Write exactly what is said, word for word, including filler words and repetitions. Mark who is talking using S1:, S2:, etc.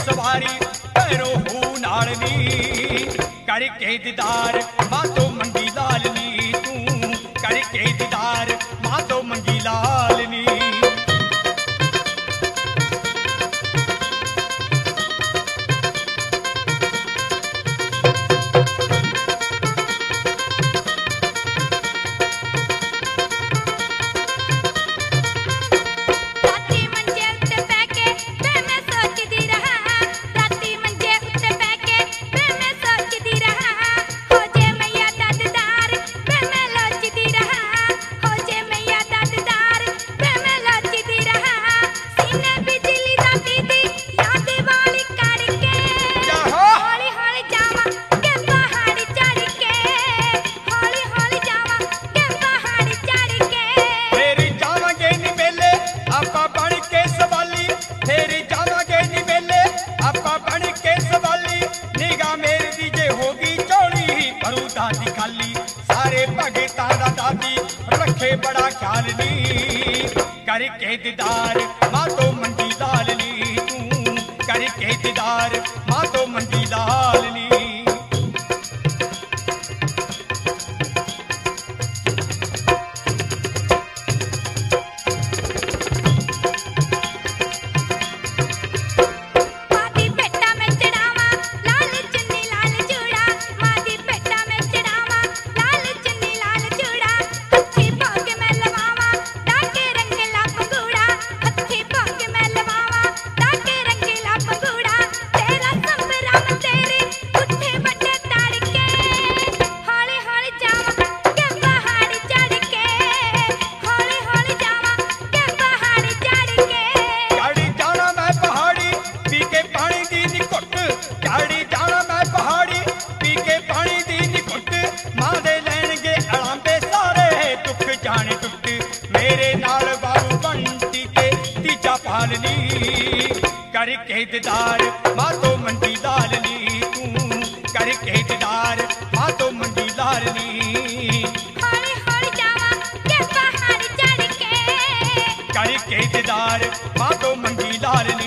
S1: सवारी पैरो हू नालनी करके दीदार मां तो मंगी लालनी तू करके दीदार मां तो मंगी लालनी। सारे भगतां दा दादी रखे बड़ा ख्याल नी करके दीदार मां तो मंगी लालनी तू करके दीदार मां तो मंगी लालनी। मेरे नाल बारू बंटी के तीजा पालनी करके दीदार मां तो मंगी लालनी तू करके दीदार मां तो मंगी लालनी।
S2: हौली हौली जावा के पहाड़ चढ़ के
S1: करके दीदार मां तो मंगी लालनी।